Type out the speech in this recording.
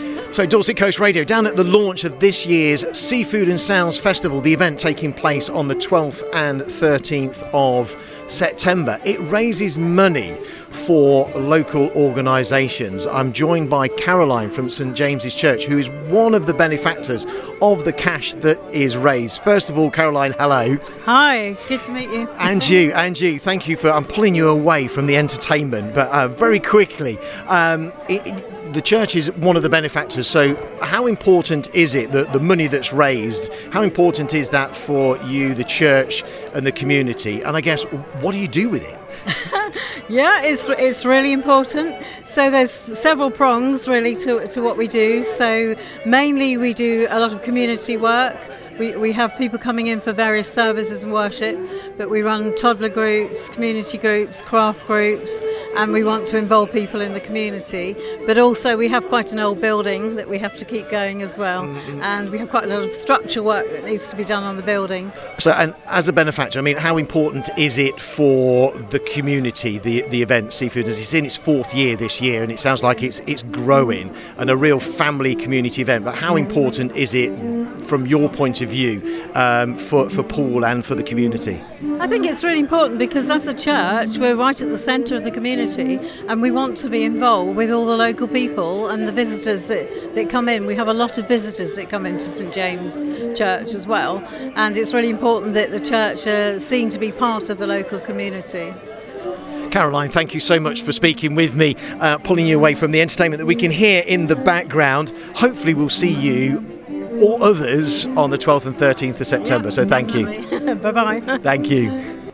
So Dorset Coast Radio, down at the launch of this year's Seafood and Sounds Festival, the event taking place on the 12th and 13th of September. It raises money for local organisations. I'm joined by Caroline from St James's Church, who is one of the benefactors of the cash that is raised. First of all, Caroline, hello. Hi, good to meet you. And you. Thank you I'm pulling you away from the entertainment, but very quickly, the church is one of the benefactors, so how important is it that the money that's raised, how important is that for you, the church and the community? And I guess, what do you do with it? Yeah, it's really important. So there's several prongs really to what we do. So mainly we do a lot of community work. We have people coming in for various services and worship, but we run toddler groups, community groups, craft groups, and we want to involve people in the community. But also we have quite an old building that we have to keep going as well, and we have quite a lot of structural work that needs to be done on the building. So, and as a benefactor, I mean, how important is it for the community, the event Seafood? It's in its fourth year this year, and it sounds like it's growing and a real family community event. But how important is it from your point of view for Paul and for the community? I think it's really important because as a church we're right at the centre of the community, and we want to be involved with all the local people and the visitors that come in. We have a lot of visitors that come into St James Church as well, and it's really important that the church are seen to be part of the local community. Caroline, thank you so much for speaking with me, pulling you away from the entertainment that we can hear in the background. Hopefully we'll see you or others on the 12th and 13th of September. So thank you. Bye-bye. Thank you.